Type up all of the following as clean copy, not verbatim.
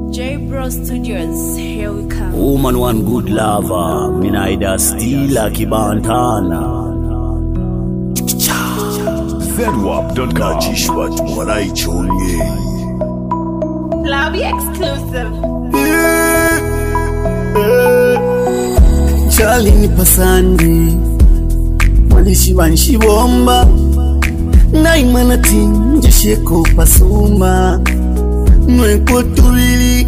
J-Bro Studios, here we come. Woman one good lover, Minaida Stila Kibantana. ZWAP.com Mwanaichonye Lobby exclusive. Charlie ni pasandi Walishi wanshibomba Naimana tinje sheko pasuma Mweko tuwili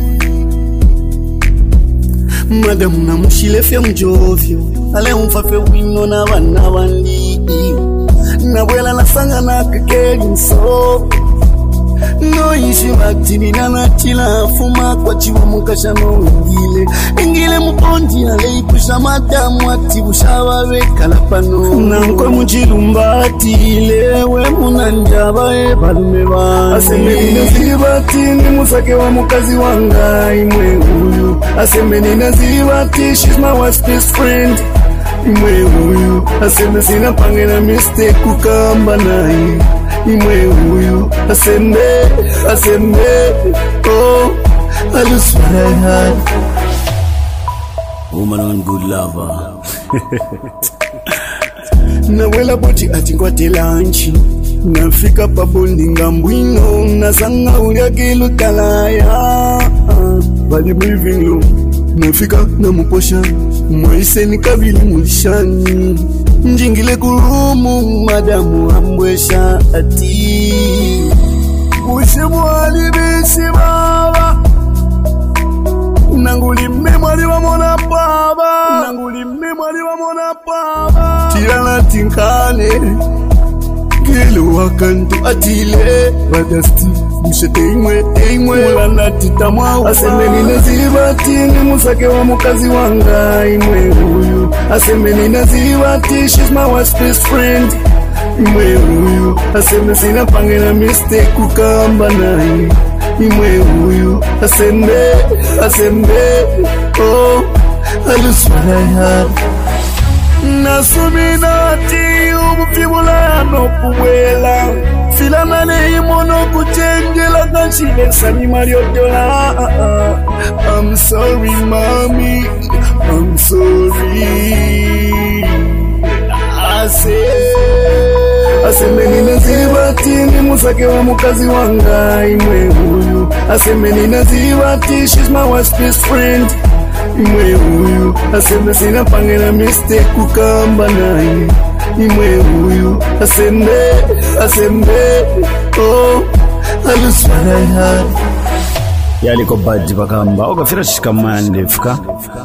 Madamu na mshilefya mjovyo Ale umfafe wino na wana wandi Nabwela na sanga na kekeli nso No ishi matini na natila Fuma kwa chiwa mukasha no ingile Ingile mupondi na leipusha madamu ati bushawa weka lapano Nankwe mchilumbati lewe munanjaba balume bani Asemeni nazibati ni musake wa mukazi wanga imwe huyu Asemeni nazibati she's my wife's best friend Imwe huyu Aseme sina pange na mistake kukamba nae Imwe huyu Aseme Oh I lose what I had Woman on good lover Nawela boti atingwate lanchi Nafika pa bondi ngambwino Nasanga uliagilu talaya Bali breathing low Nafika na muposha Mwaise ni kabili mulishani Njingile kurumu Madamu ambwesha ati Ushimu alibisi baba Nanguli memwali wa mona baba Tirana tinkane Kilo wakantu atile Badasti Mshete imwe Mulana titamwa Asemeni nazibati ni musake wa mukazi wanga imwe huyu Asemeni nazibati she's my wife's best friend Imwe huyu Aseme sina pange na mistake kukamba nae Imwe huyu Aseme Oh I lose what I had Nasuminati umufibula no kuwela Fila mane imono kuchengela kanchile sani mariotola I'm sorry mommy I'm sorry Asemeni nazibati ni musake wa mukazi wanga imwe huyu Asemeni nazibati she's my wife's best friend Imwe huyu Aseme sina pange na mistake kukamba nae Imwe huyu Aseme Oh I lose what I had Yaliko baji bakamba Okafira shikamande fuka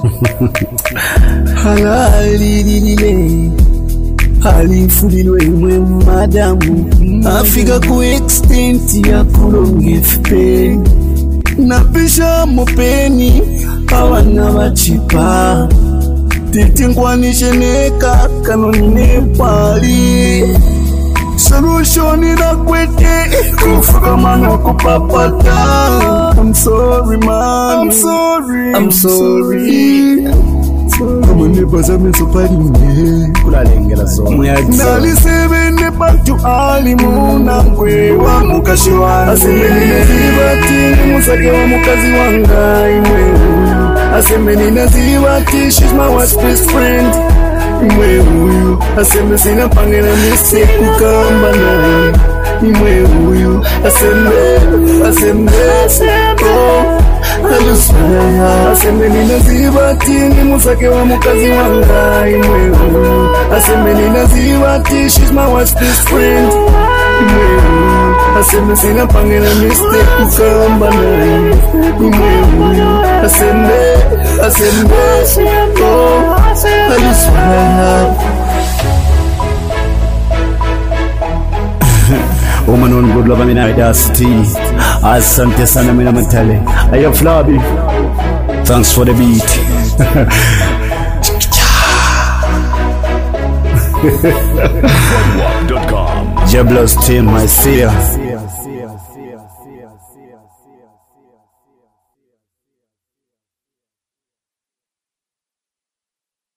Halali Halifulilwe imwe madamu Afika ku extent ya kulongefe Napisha mopeni Awana wachipa Titingwanishe neka Kanoni nepali Solution ina kwete Kufuka mana kupapata I'm sorry man I'm sorry Kama nebaza mesopari mne Kulalengela zone Nalisebene baktu alimuna Kwewa mukashiwa Asemeni nazibati Musake wa mukazi wanga imwe huyu Asemeni nazibati She's my wife's best friend Imwe huyu Aseme sina pange na mistake kukamba nae Imwe huyu Aseme Oh I lose what I had Asemeni nazibati ni musake wa mukazi wanga imwe huyu Asemeni nazibati She's my wife's best friend Imwe huyu Aseme sina pange na mistake kukamba nae Imwe huyu Aseme Oh I lose what I had Woman on good love Minaida Stila Asante sana mina matale Aya Flabi Thanks for the beat ZWAP.com J-Bro team I see ya